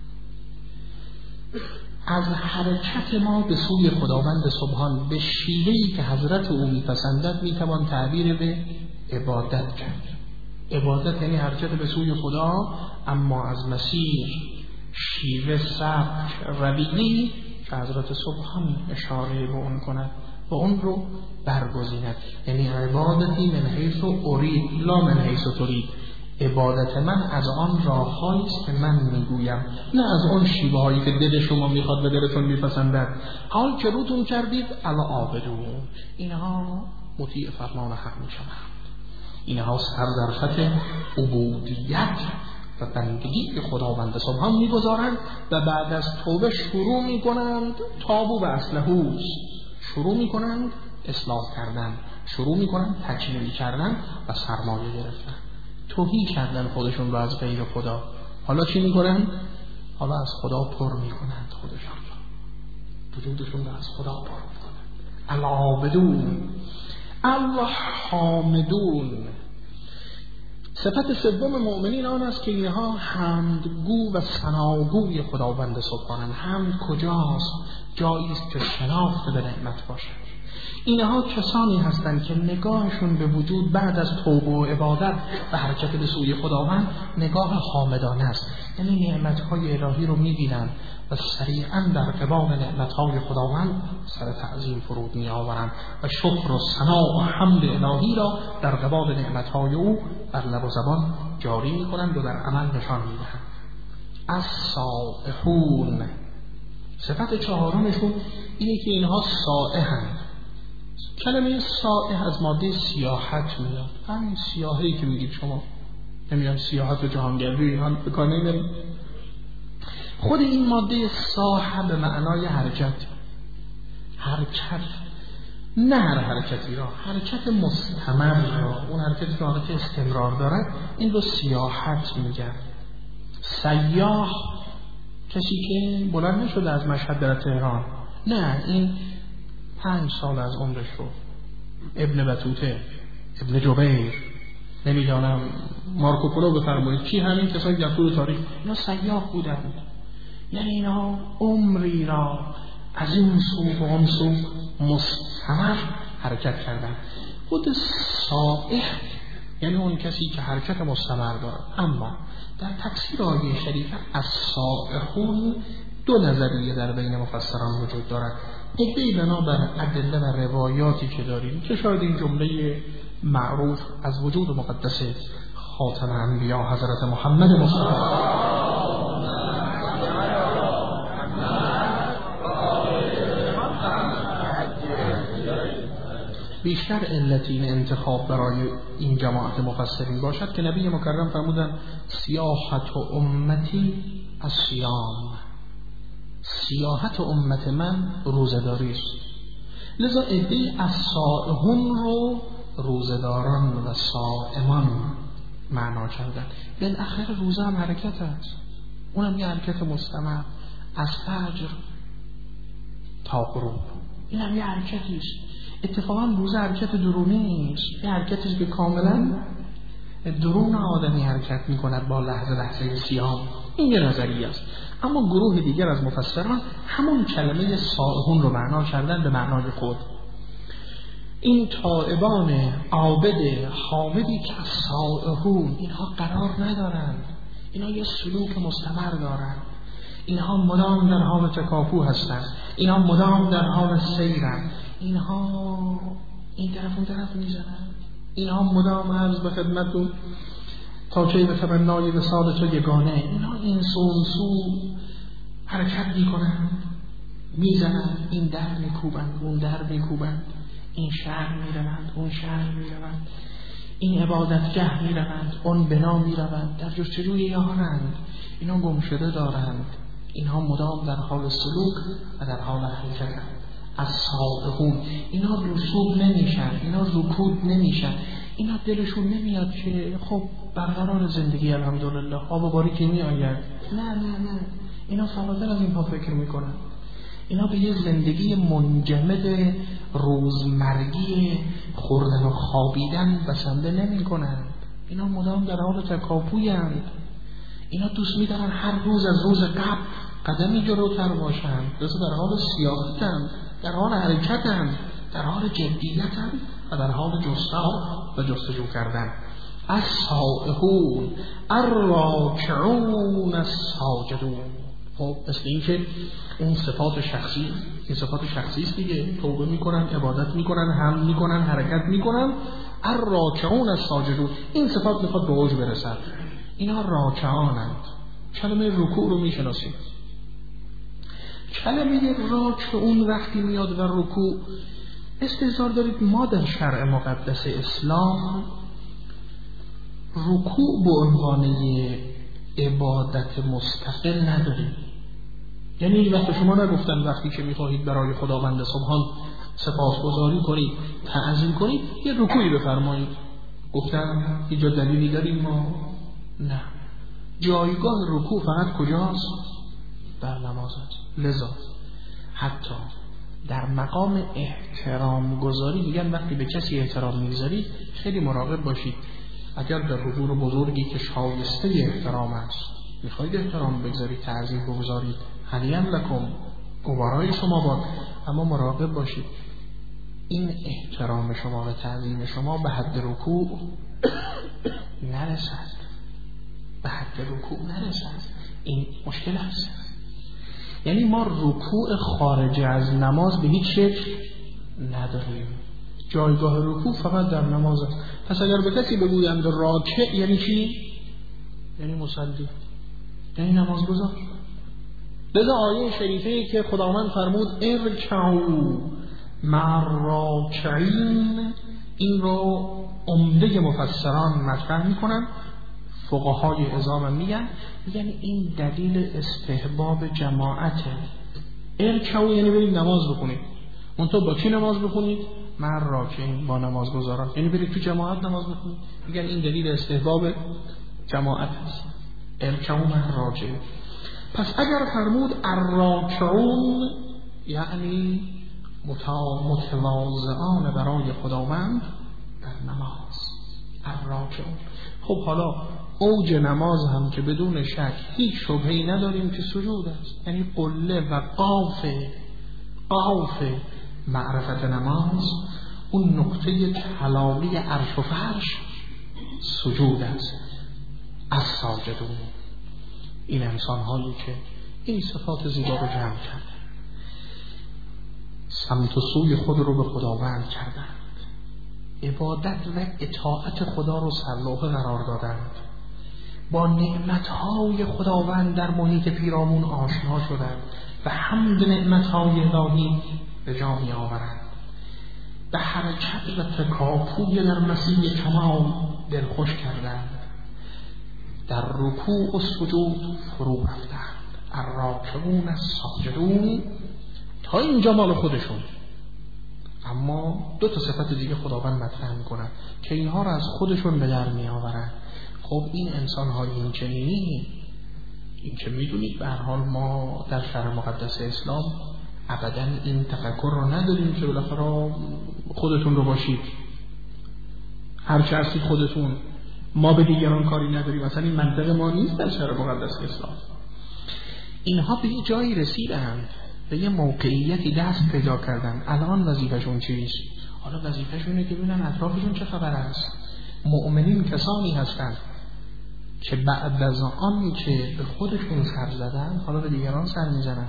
از حرکت ما به سوی خداوند سبحان به شیوهی که حضرت او میپسندد میتوان تعبیر به عبادت کرد. عبادت یعنی حرکت به سوی خدا، اما از مسیر، شیوه، سبک، رویه‌ای که حضرت سبحان اشاره به اون کند و اون رو برگزیند. یعنی عبادتی من حیث ارید لا من حیث ترید. عبادت من از آن راه‌هایی است که من میگویم، نه از آن شیوه هایی که دل شما میخواد و دلتون میپسندد. حال که روتون کردید العابدون، اینها مطیع فرمان حق میشوند. اینها سر در خط عبودیت و بندگی به خداوند سبحان میگذارند و بعد از توبه شروع میکنند تابو به اصلحوز، شروع میکنند اصلاح کردن، شروع میکنند تکمیل کردن و سرمایه گرفتن. توهی کردن خودشون رو از غیر خدا، حالا چی میکنند؟ حالا از خدا پر میکنند خودشون رو، وجودشون رو از خدا پر میکنند. العابدون الحامدون. صفت سوم مؤمنین آن است که اینها حمدگو و ثناگوی خداوند سبحانند. حمد کجاست؟ جایی است که شناخت به نعمت باشد. اینها کسانی هستند که نگاهشون به وجود بعد از توبه و عبادت و حرکت به سوی خداوند نگاه حامدانه است. یعنی نعمتهای الهی رو میبینند و سریعا در قبال نعمتهای خداوند سر تعظیم فرود می آورند و شکر و ثنا و حمد الهی را در قبال نعمتهای او بر لب و زبان جاری می کنند و در عمل نشان می دهند. الصائحون. صفت چهارمشون اینه که اینها صائحند. کلمه صائح از ماده سیاحت میاد، همین سیاحی که میگید شما، نمیدونم سیاحت و جهانگردی اینها بکار نمیبرید. خود این ماده صاحب به معنای حرکت، نه هر حرکتی را، حرکت مستمر را، اون حرکتی را که استمرار دارد، این رو سیاحت میگن. سیاح کسی که بلند نشده از مشهد در تهران، نه، این 5 سال از عمرش رو ابن بطوطه، ابن جبیر، نمیدانم مارکوپولو بفرمایید، کی همین کسایی در طول تاریخ اینا سیاح بودند. یعنی اینا عمری را از این سو و اون سو مستمر حرکت کردن. خود صائح یعنی اون کسی که حرکت مستمر دارد. اما در تفسیر آیه شریفه السائحون دو نظریه در بین مفسران وجود دارد. عده‌ای بنابر ادله و روایاتی که داریم که شاید این جمله معروف از وجود مقدس خاتم انبیا حضرت محمد مصطفی بیشتر علت این انتخاب برای این جماعت مفسرین باشد که نبی مکرم فرمودند سیاحت امتی الصیام، سیاحت امت من روزه‌داری است. لذا عده‌ای الصائحون رو روزه‌داران و صائمان معنا کردن. بالاخره روزه هم حرکت است، اونم یه حرکت مستمر از فجر تا غروب، این هم یه حرکتی است. اتفاقا روزه حرکت درونی نیست، یه حرکتی که کاملا درون آدمی حرکت میکند با لحظه صیام. این یه نظریه است. اما گروه دیگر از مفسران همون کلمه صائحون رو معنا کردن به معنای خود. این تائبان عابد حامدی که صائحون، اینها قرار ندارند، اینها یه سلوک مستمر دارند، اینها مدام در حال تکاپو هستند، اینها مدام در حال سیرند، اینها این طرف اون طرف میزنند، اینها مدام عرض به خدمتون تا کی به تمنای وصال تو یگانه، اینها این سو حرکت میکنند، میزنند، این در میکوبند، اون در میکوبند، این شهر میروند، اون شهر میروند، این عبادتگاه میروند، اون بنا میروند، در جستجوی یارند، اینها گمشده دارند، اینها مدام در حال سلوک و در حال حرکتند. از صائحون، اینها رسوب نمیشن، اینها رکود نمیشن، اینا دلشون نمیاد که خب برقرار زندگی الحمدلله آب و باریکی میآید. نه اینا فراتر از اینها فکر میکنن. اینا به یه زندگی منجمد روزمرگی خوردن و خوابیدن بسنده نمی کنند. اینا مدام در حال تکاپوی هستند. اینا دوست می‌دارن هر روز از روز قبل قدمی جلوتر باشند. در حال سیاحتند، در حال حرکتند، در حال جدیتند و در حال جستجو کردن. الصائحون الراکعون الساجدون. خب مثل این که اون صفات شخصی، این صفات شخصی است دیگه، توبه میکنن، عبادت میکنن، حمد میکنن، حرکت میکنن. الراکعون الساجدون، این صفات میخواد به اوج برسد. اینا راکعانند. کلمه رکوع رو میشناسید. کلمه راکعون وقتی میاد و رکوع، استحضار دارید ما در شرع مقدس اسلام رکوع به عنوان عبادت مستقل نداریم. یعنی این وقت شما نگفتن وقتی که میخواهید برای خداوند سبحان سپاسگزاری کنید، تعظیم کنید، یه رکوعی بفرمایید. گفتن اینجا دلیلی داریم ما؟ نه. جایگاه رکوع فقط کجاست؟ در نماز است. لذا حتی در مقام احترام گذاری میگن وقتی به کسی احترام میگذارید خیلی مراقب باشید. اگر در حضور بزرگی که شایسته احترام است میخواید احترام بگذارید، تعظیم بگذارید، هنیئا لکم، گوارای شما باد، اما مراقب باشید این احترام شما و تعظیم شما به حد رکوع نرسد، به حد رکوع نرسد. این مشکل است. یعنی ما رکوع خارج از نماز به هیچ شکل نداریم. جایگاه رکوع فقط در نماز است. پس اگر به کسی بگویند راکع یعنی چی؟ یعنی مصلی، یعنی نمازگزار. لذا آیه شریفه که خداوند فرمود ارکعوا مع الراکعین، این رو عمده مفسران مطرح میکنن. فقهای عظام میگن این دلیل استحباب جماعته. ارکعوا یعنی برید نماز بخونید. منتها با کی نماز بخونید؟ مع الراکعین، با نمازگزاران. یعنی برید تو جماعت نماز بخونید. میگن این دلیل استحباب جماعت است. ارکعوا مع الراکعین. پس اگر فرمود الراکعون یعنی متواضعان برای خداوند در نماز، الراکعون. خب حالا اوج نماز هم که بدون شک هیچ شبهه‌ای نداریم که سجود است. یعنی قله و قاف معرفت نماز، اون نقطه طلاقی عرش و فرش سجود است. الساجدون. این انسان هایی که این صفات زیبا رو جمع کردند، سمت و سوی خود رو به خداوند کردند، عبادت و اطاعت خدا رو سرلوحه قرار دادند، با نعمتهای خداوند در محیط پیرامون آشنا شدند و حمد نعمتهای الهی به جا می آورند، به حرکت و تکاپوی در مسیر کمال دلخوش کردند، در رکوع و سجود فرو رفتند. الراکعون الساجدون، تا اینجا مال خودشون. اما دو تا صفت دیگه خداوند مطرح میکنن که اینها رو از خودشون به در می آورن. خب این انسان های این چنینی، این که میدونید به هر حال ما در شرع مقدس اسلام ابدا این تفکر رو نداریم که بالاخره خودتون رو باشید، هرچه هستید خودتون، ما به دیگران کاری نداریم. مثلا این منطق ما نیست در شرع مقدس اسلام. اینها به یه جایی رسیدند، به یه موقعیتی دست پیدا کردن. الان وظیفه‌شون چیست؟ حالا وظیفه‌شونه که ببینن اطرافشون چه خبر است. مؤمنین کسانی هستند که بعد از آن که به خودشون سر زدن حالا به دیگران سر میزنن.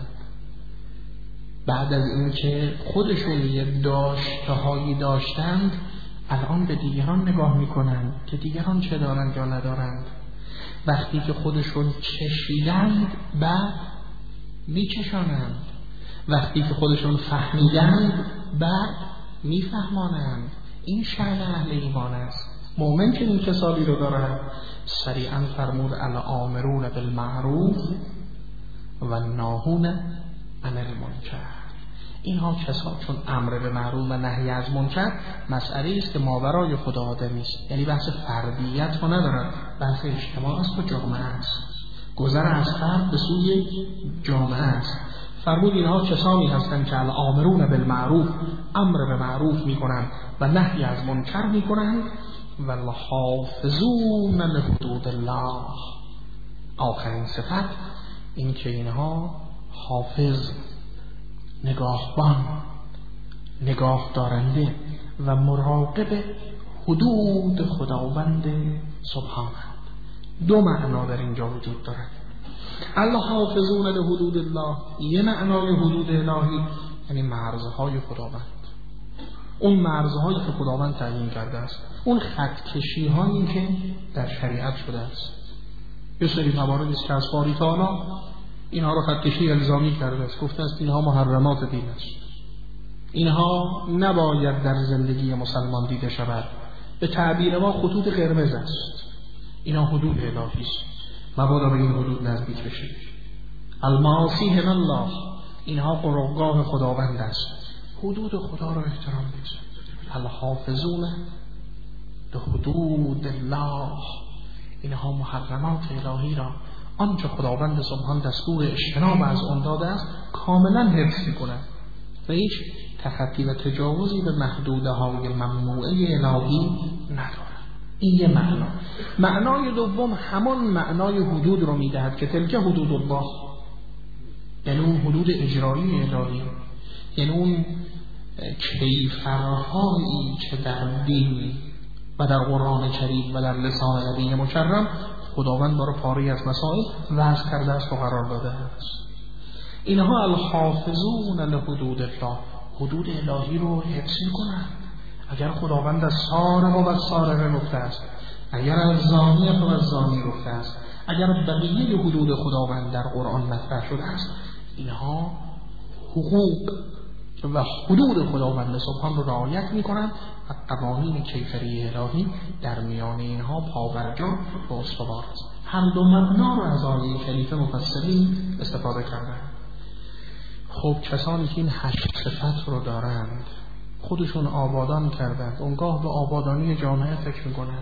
بعد از این که خودشون یه داشته‌هایی داشتند الان به دیگران نگاه میکنن که دیگران چه دارند یا ندارند. وقتی که خودشون چشیدند بعد میچشانند، وقتی که خودشون فهمیدند بعد میفهمانند. این شأن اهل ایمان است. مؤمن که این کسالی رو دارد سریعا فرمود الآمرون بالمعروف و ناهون عن المنکر. اینها کسا چون امر به معروف و نهی از منکر مسئله است که ماورای خدا آدمی است، یعنی بحث فردیت رو ندارد، بحث اجتماع است و جامعه است، گذر از فرد به سوی جامعه است. فرمود اینها کسانی هستند که الآمرون بالمعروف، امر به معروف میکنند و نهی از منکر میکنند، و الحافظون لحدود الله. آخرین صفت این که اینها حافظ، نگاهبان، نگاه دارنده و مراقب حدود خداوند سبحانه. دو معنا در اینجا وجود دارد. الحافظون لحدود الله، یه معنای حدود الهی یعنی مرزهای خداوند، اون مرزهایی که خداوند تعیین کرده است، اون خط کشی هایی که در شریعت شده است. یه سری مواردی است که از باری تعالی اینها رو خط کشی الزامی کرده است، گفته است اینها محرمات دین است، اینها نباید در زندگی مسلمان دیده شود. به تعبیر ما خطوط قرمز است، اینها حدود الهی است، مبادا به این حدود نزدیک بشید. المعاصی هم الله، اینها قربگاه خداوند است، حدود خدا را احترام بدید. الحافظون لحدود الله، اینها محرمات الهی را، آنچه خداوند سبحان دستور اجتناب از آن داده است کاملا حفظ می‌کنند و هیچ تخطی و تجاوزی به محدوده های ممنوعه الهی ندارد. این یه معنا. معنای دوم همان معنای حدود رو میدهد که تلک حدود الله، یعنی اون حدود اجرایی الهی، یعنی اون کیفرهایی که در دین و در قرآن کریم و در لسان نبی مکرم خداوند برای پاره از مسائل وضع کرده است و قرار داده است. اینها الحافظون لحدود الله، حدود الهی رو حفظ می‌کنند. اگر خداوند از سارق و از سارقه گفته است، اگر از زانی و از زانی گفته است، اگر بقیه حدود خداوند در قرآن مطرح شده است، اینها حقوق و حدود خداوند سبحان رو رعایت می‌کنند و قوانین کیفری الهی در میان اینها پابرجا و استوار است. هر دو معنا رو از آیه کریمه مفسرین استفاده کردند. خب کسانی که این 8 صفت رو دارند خودشون آبادان کردند، اونگاه به آبادانی جامعه فکر می‌کنند.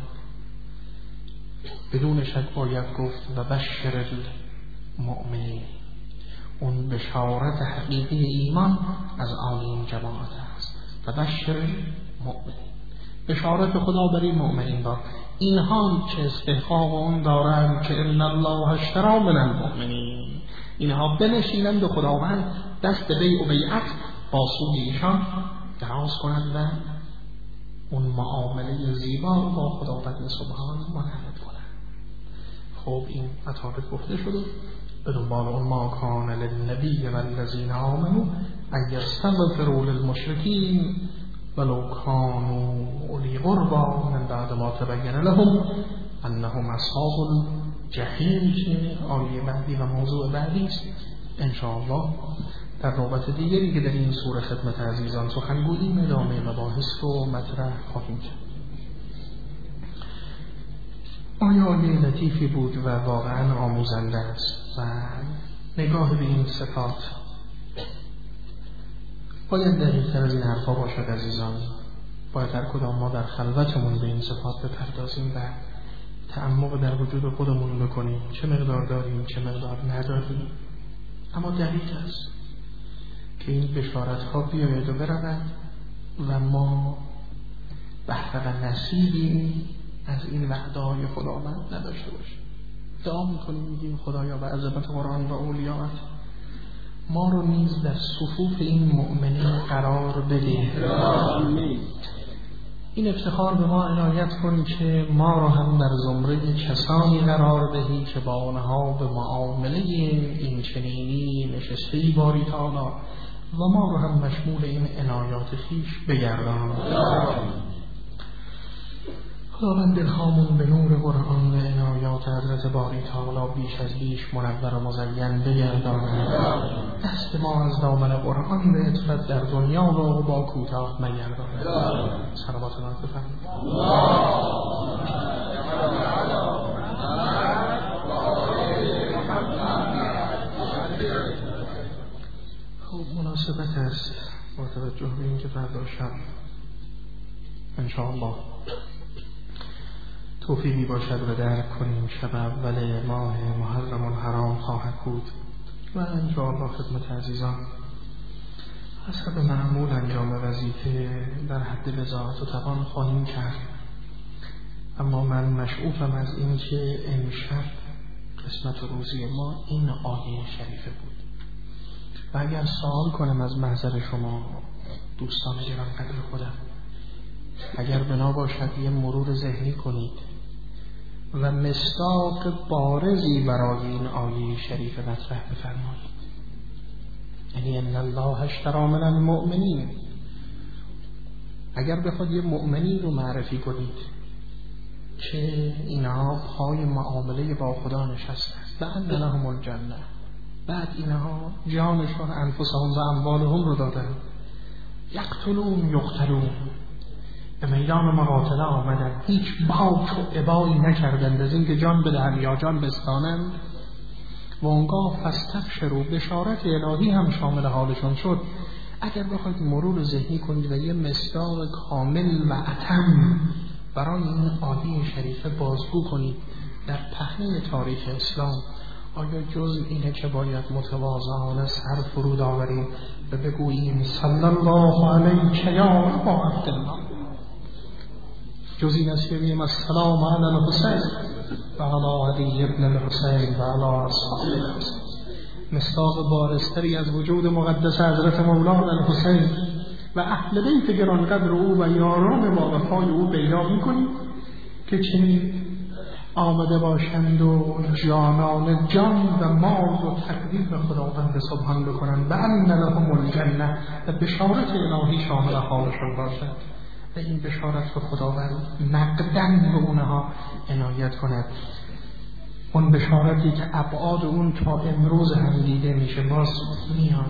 بدون شک باید گفت و بشر المؤمنین، اون بشارت حقیقی ایمان از آن این جماعت است. و بشر المؤمنین، بشارت خدا برای مؤمنین با اینها که استحقاق اون دارند که ان الله اشتری من المؤمنین، اینها بنشینند و خداوند دست بیع و بیعت با سوی ایشان دراز کنند و اون معامله زیبا با خداوند سبحان منعقد کنند. خب این مطالب گفته شده. به دنبال اون ما کان للنبی و الذین آمنوا ان یستغفروا للمشرکین ولو کانوا اولی قربی من بعد ما تبین لهم انهم اصحاب الجحیم که آیه بعدی و موضوع بعدی است. انشاءالله در نوبت دیگری که در این سوره خدمت عزیزان سخن گوییم ادامه مباحث رو مطرح خواهیم کرد. آیه لطیفی بود و واقعا آموزنده است و نگاه به این صفات باید دقیق‌تر از این حرفا باشد عزیزان. باید هر کدام ما در خلوتمون به این صفات بپردازیم و تعمق در وجود خودمون بکنیم، چه مقدار داریم چه مقدار نداریم. اما دقیق است که این بشارت ها بیاید و برود و ما بهره و نصیبی از این وعده های خداوند نداشته باشیم. دعا میکنیم میگیم خدایا به عظمت قرآن و اولیات ما رو نیز در صفوف این مؤمنین قرار بده. این افتخار به ما عنایت کنی که ما رو هم در زمره کسانی قرار دهی که با آنها به معامله این چنینی نشسته باری تعالی و ما رو هم مشمول این عنایات خویش بگردان. خداوند دلهامون به نور قرآن و عنایات حضرت باری تعالی بیش از بیش منور و مزین بگرداند. دست ما از دامن قرآن به عطرت در دنیا رو با کوتاه مگرداند. صلوات الله بفرمایید. خب مناسبت است با توجه به اینکه فردا شب انشاءالله توفیقی باشد و درک کنیم شب اول ماه محرم الحرام خواهد بود و انشاءالله خدمت عزیزان حسب معمول انجام وظیفه در حد وضاحت و توان خواهیم کرد. اما من مشعوفم از این که امشب قسمت روزی ما این آیه شریفه بود و اگر سوال کنم از محضر شما دوستان گرانقدر خودم، اگر بنا باشد یه مرور ذهنی کنید و مصداق بارزی برای این آیه شریف مطرح بفرمایید. یعنی ان الله اشتری من المؤمنین، اگر بخواد یه مؤمنی رو معرفی کنید که اینها پای معامله با خدا نشستند و ان لهم الجنه، بعد اینها جانشون انفسهم و اموالهم رو دادن، یقتلون یقتلون، به میدان مقاتله آمدن، هیچ باک و ابایی نکردند از اینکه جان بدهند یا جان بستانند و اونگاه فاستبشروا، بشارت الهی هم شامل حالشون شد. اگر بخواید مرور ذهنی کنید و یه مصداق کامل و اتم برای این آیه شریفه بازگو کنید در پهنه تاریخ اسلام، آیا جز اینه که باید متواضعانه سر فرود آوریم و بگوییم صلی الله علیک یا ابا عبدالله، جز این است که بگوییم السلام علی الحسین و علی علی ابن الحسین و علی اصحاب الحسین، مصداق بارزتری از وجود مقدس حضرت مولانا الحسین و اهل بیت گرانقدر او و یاران با وفای او پیدا می‌کنیم که چنین آمده باشند و جانان جان و مال و تقدیم به خداوند سبحان بکنند و ان لهم الجنه و بشارت الهی شامل حالشون باشد و این بشارت به خداوند نقدن به اونها عنایت کند. اون بشارتی که ابعاد اون تا امروز هم دیده میشه، باز میاد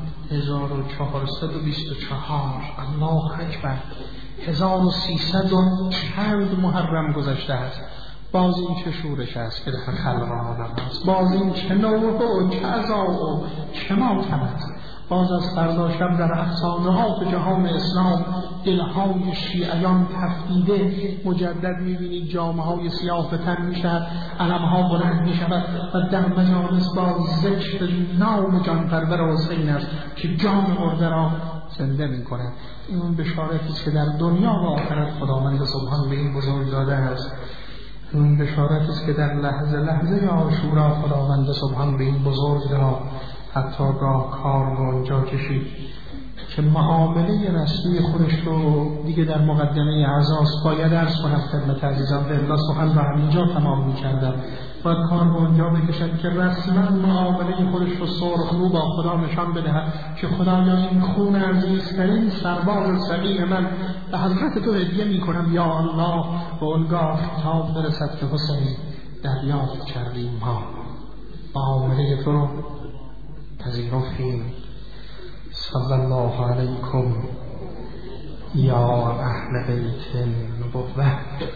1424 الله اکبر 1300 چند محرم گذشته است، باز این چه شورش است که در خلق عالم است، باز این چه نوح و چه عذاب و چه ماتم است. باز از فردا شب در افسانه‌های جهان اسلام دلهای شیعیان تفدیده، مجدد می‌بینید جامه‌های سیاه به تن می‌شود، علم‌ها بلند می‌شود و در مجالس با ذکر نام جانپرور حسین است که جان مرده را زنده می‌کند. این بشارتی است که در دنیا و آخرت خداوند سبحان به این بزرگ داده است. این بشارتی است که در لحظه لحظه عاشورا خداوند سبحان به این بزرگ را حتی راه کار اونجا کشید که معامله رسمی خودش رو دیگه در مقدمه اعزاست باید عرض کنم خدمت عزیزان، به الله سبحان و همینجا تمام می‌کردم باید کار به اونجا بکشد که رسما معامله خودش رو سرخرو با خدا نشان بدهد که خدایا این خون عزیزترین سرباز سقیم من به حضرت تو هدیه میکنم یا الله. و اونگاه خطاب برسد که حسین دریافت کردیم، ما معامله تو رو پذیرفتیم. صلی الله علیکم یا اهل بیت النبوة.